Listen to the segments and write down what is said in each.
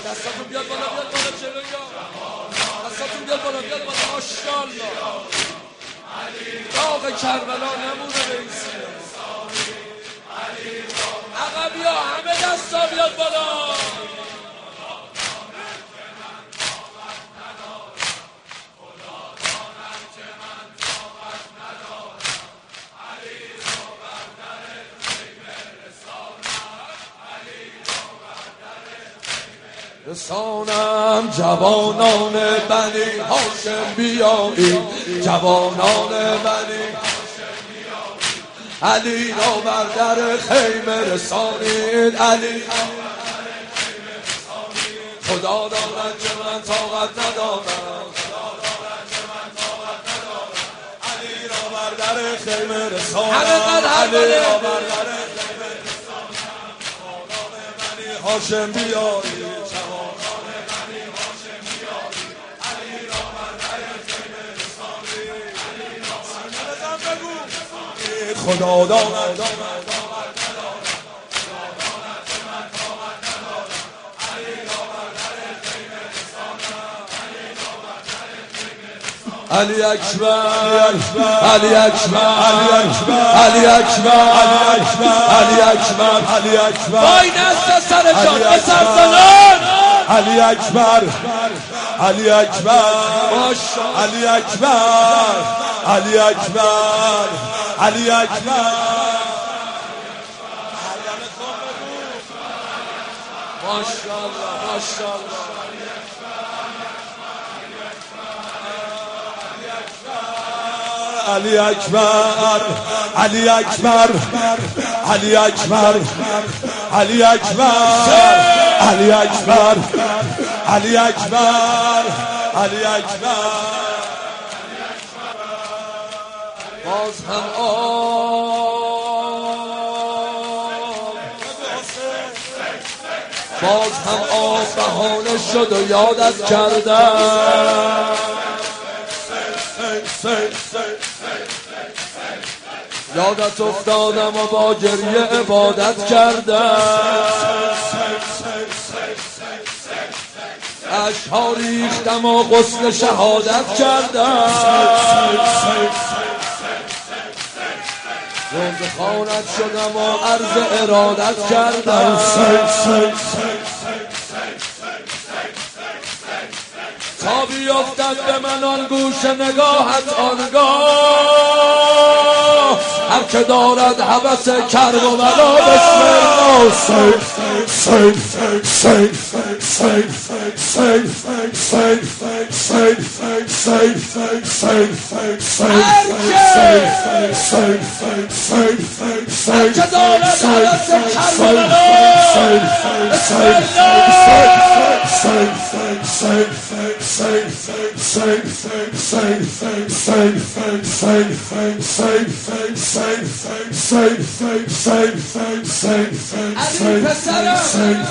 دستاتون بیاد بالا جلو یا دستاتون بیاد بالا ماشاءالله. داغ کربلا نمونه بیسی عقبی ها همه دستا بیاد بالا. رسانم جوانان بنی هاشم بیایید، جوانان بنی علی را بر در خیمه رسانید، علی خدا دارد که من طاقت ندارم، علی را بر در خیمه رسانم، علی را بر در خیمه رسانم. جوانان بنی هاشم بیایید، خدا داند علی اکبر، علی اکبر، علی اکبر، علی اکبر، علی اکبر، وای نست سر جان بسر زنان، علی اکبر، علی اکبر، علی اکبر، علی اکبر، علی اکبر. ماشاءالله ماشاءالله. علی اکبر، علی اکبر، علی اکبر، علی اکبر، علی اکبر، علی اکبر، علی اکبر. باز هم باز هم بهانه شد و یادت کردم، یادت افتادم و با گریه عبادت کردم، اشک‌ها ریختم و غسل شهادت کردم، روز خانت شدم و عرض ارادت کردم، تا بیفتد به من آن گوش نگاهت آنگاه، هر که دارد هوس کرب و بلا بسم الله. هر که دارد هوس کرب و بلا بسم علی پسرم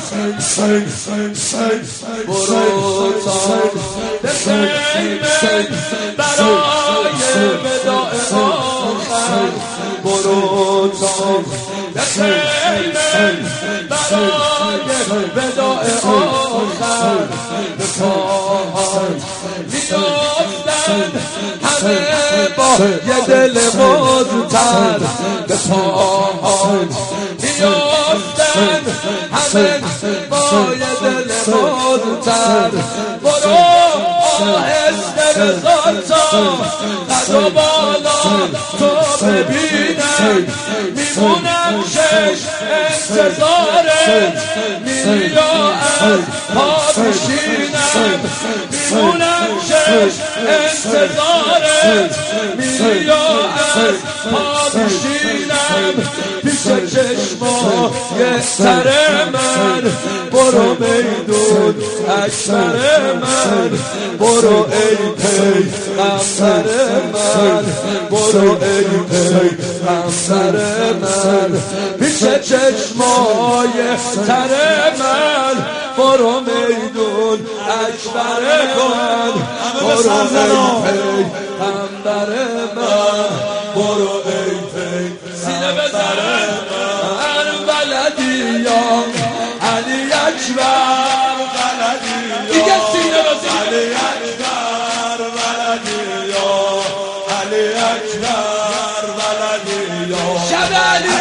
برو تا به خیمه برای وداع آخر، برو تا به خیمه برای وداع آخر، به پاهات میافتند همه با یه دل مضطر، به پاهات میافتند همه با یه دل مضطر، برو آهسته رضا تا قد و بالا تو ببینم، میمونم شش انتظارت، میری و از پا بشینم، میمونم شش انتظارت، میری و از پا بشینم، پیش چشمای تر من برو میدون اکبر من، برو ای پیغمبر من، برو ای پیغمبر من، پیش چشمای تر من برو میدون اکبر من، برو ای پیغمبر من، برو ای سینه بزن من، بلدی یا علی اکبر،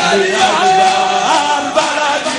علی اکبر بلدی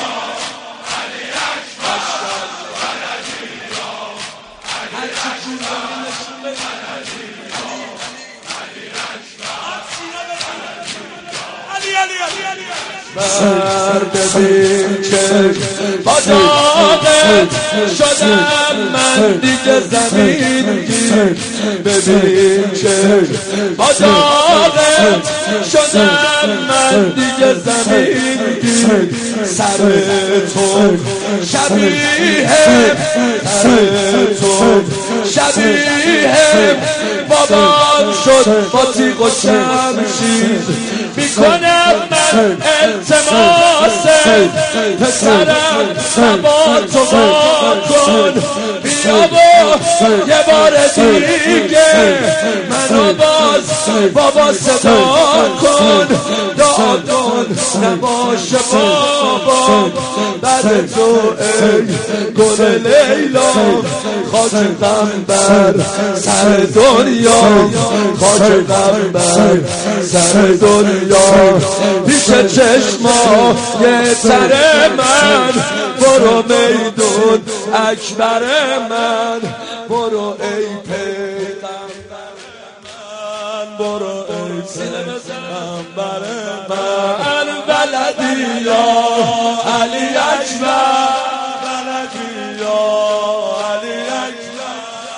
ببین که با داغت شدم من دیگه زمین گیر ببین که با داغت شدم من دیگه زمین گیر سر تو شبیه سر تو شبیه بابام شد با تیغ و شمشیر میکنم من التماس پسرم با تو با کن بیا با یه بار دیگه منو باز بابا صدا کن دعا کن نباشه بابا بعد تو ای گل لیلا خاک غم بر سر دنیا خاک غم بر سر دنیا پیش چشما یه سر من برو میدون اکبر من برو ای پیغمبر من برو ای پیغمبر من بلدی یا علی اکبر بلدی یا علی اکبر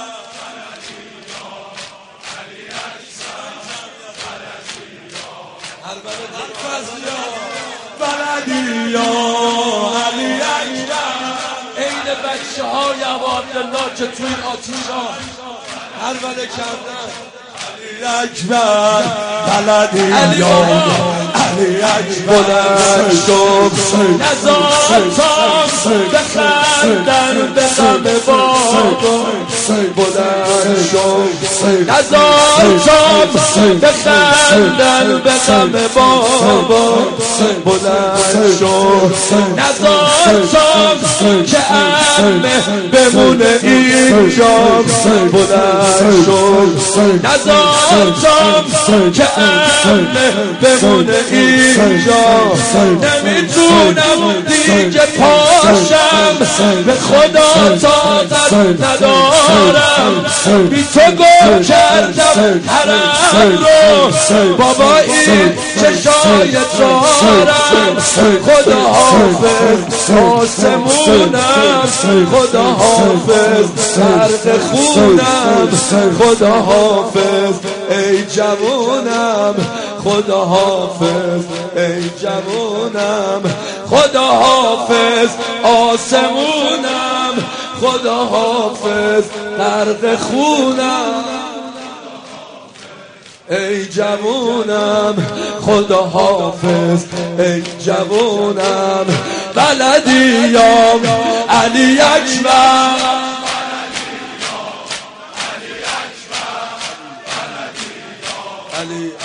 بلدی یا علی اکبر این بچه های عبدالله که توی آتیشا هر بده کردن علی اکبر بلدی یا علی اکبر بلند شد نزار تا بخندن به غم بابا بلند شد نزار تا بخندن به غم بابا بلند شد نزار تا که عمه بمونه اینجا بلند شد نزار تا که عمه بمونه اینجا نمیتونم دیگه پاشم به خدا طاقت ندارم بی تو گم کردم حرم رو بابا این چشای دارم خدا حافظ آسمونم خدا حافظ غرق خونم خدا حافظ ای جوونم خدا حافظ ای جوونم خدا حافظ آسمونم خدا حافظ غرق خونم ای جوونم خدا حافظ ای جوونم بلدی یا علی اکبر علی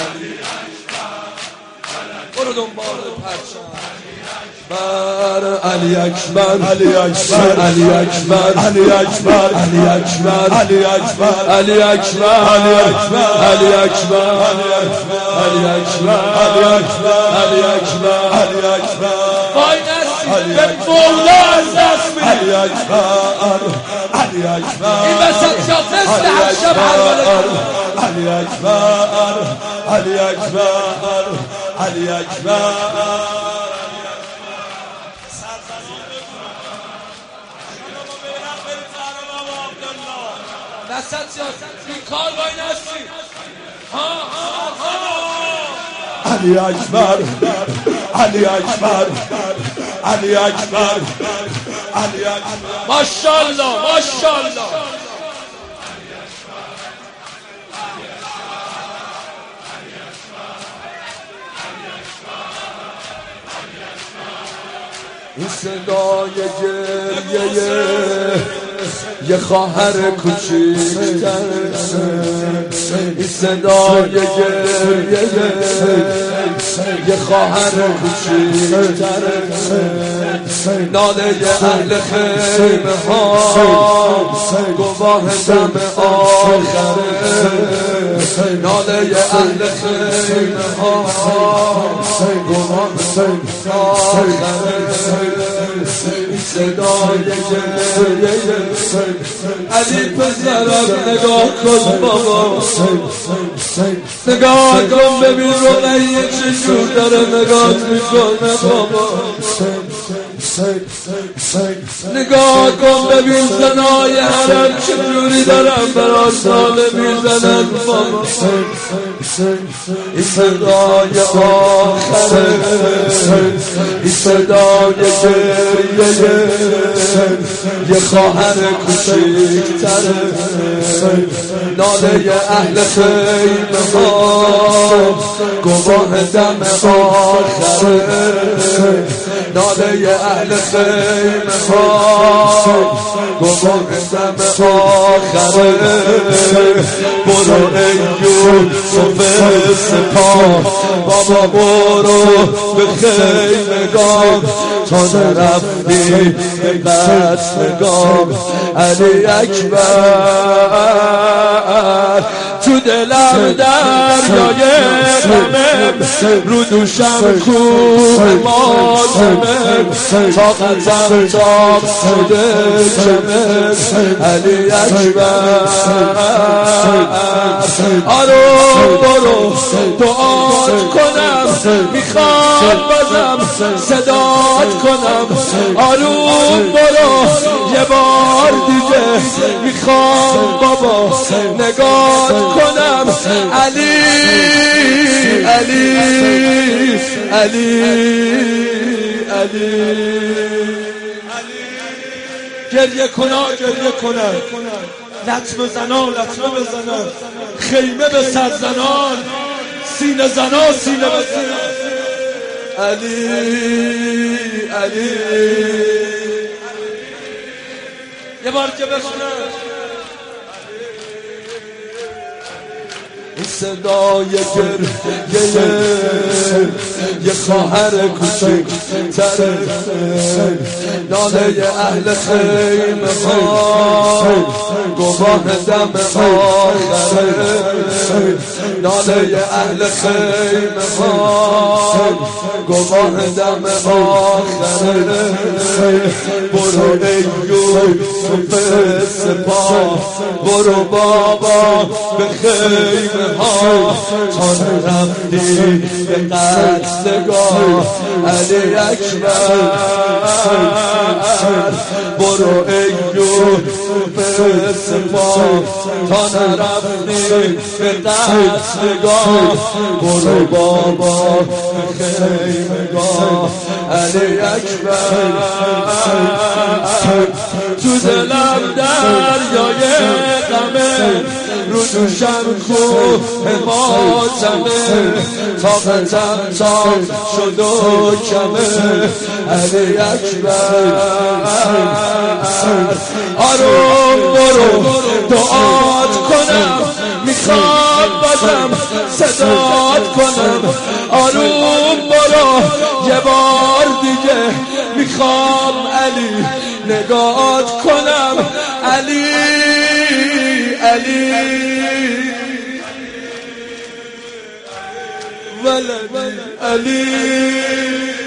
برو دنبال پرچم بر علی اکبر علی اکبر علی اکبر علی اکبر علی اکبر علی اکبر علی اکبر علی اکبر علی اکبر علی اکبر علی اکبر علی اکبر علی اکبر وای نسی به مولا از دست میدی علی اکبر علی اکبر این وسط شافست هر شب علی اکبر علی اکبر علی اکبر وسط سیاست بیکار وای نستی علی اکبر علی اکبر علی اکبر علی اکبر ماشاءالله ماشاءالله این صدای گریه یه خواهر کوچیک‌تر این صدای گریه یه خواهر کوچیک‌تر ناله اهل خیمه ها گواه دم آخره ناله اهل خیمه ها گمان صدای گریه علی پسرم نگاه کن بابا نگاه کن ببین رقیه چجور داره نگاه میکنه بابا نگاه کن ببین زنای حرم چجوری دارن برای ساله میزنن بابا این صدای آخره این صدای گریه یه خواهر کوچیک‌تره ناله اهل خیمه ها گواه دم آخره ناله اهل خیمه ها گواه دم آخره برو ای یوسف سپاه بابا برو به خیمگاه تا نرفتی به قتلگاه علی اکبر تو دلم دریای غمم رو دوشم کوه ماتمم طاقتم تاب شده کمم علی اکبر آروم برو دعات کنم میخوام بازم صدات کنم آروم برو یه بار دیگه میخوام بابا نگات کنم علی علی علی علی گریه کنا گریه کنن لطمه زنان لطمه بزنن خیمه به سر زنان سینه زنان سینه به سینه علی علی یه بار که بخونم این صدای گریه یه خواهر کوچک‌تره ناله اهل خیمه ها گواه دم آخره ناله اهل خیمه ها گواه دم آخره برو ای یوسف سپاه برو بابا به خیمه ها تا نرفتی به قتلگاه علی اکبر برو ای یوسف سپاه تا نرفتی به قتلگاه برو بابا به خیمگاه علی اکبر تو دلم دریای غمه رو دوشم کوه ماتمه طاقتم تاب شد و کمه علی اکبر آروم برو دعات کنم میخوام بازم صدات کنم آروم برو یه بار دیگه میخوام علی نگات کنم علی علی ولدی علی